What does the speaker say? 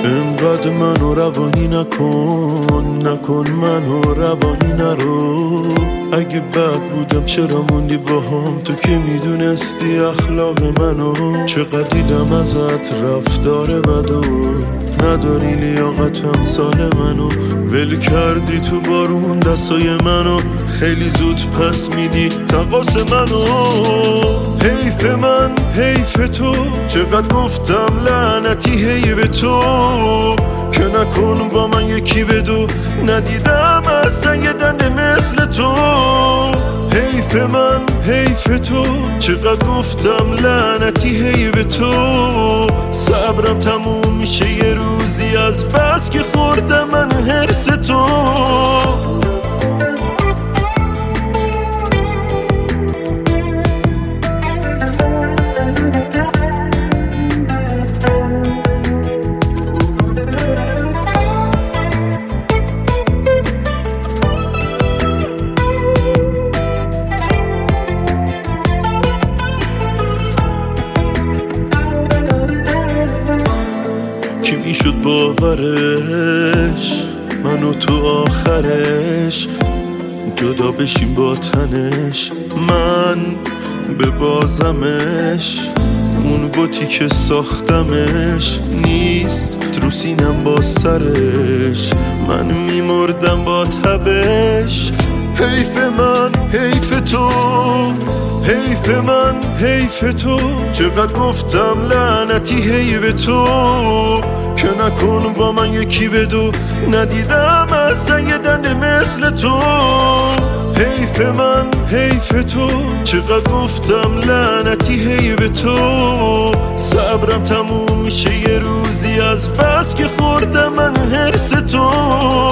انقدر منو روانی نکن منو روانی نرو. اگه بد بودم چرا موندی باهام؟ تو که میدونستی اخلاق منو. چقدر دیدم ازت رفتار بدو، نداری لیاقت امثال منو. ول کردی تو بارون دستای منو، خیلی زود پس میدی تقاس منو. حیف من حیف تو، چقدر گفتم لعنتی حیف تو. که نکن با من یکی بدو، ندیدم اصلا یه دنده مثل تو. حیف من حیف تو، چقدر گفتم لعنتی حیف تو. صبرم تموم میشه یه روزی از بس که خوردم من حرص تو. کی میشد باورش منو تو آخرش جدا بشیم با تنش؟ من به بازمش، اون بوتی که ساختمش نیست رو سینم با سرش. من میمردم با تبش. حیف من حیف تو، حیف من حیف تو. چقدر گفتم لعنتی حیف تو. که نکن با من یکی بدو، ندیدم اصلا یه دنده مثل تو. حیف من حیف تو، چقدر گفتم لعنتی حیف تو. صبرم تموم میشه یه روزی از بس که خوردم من حرص تو.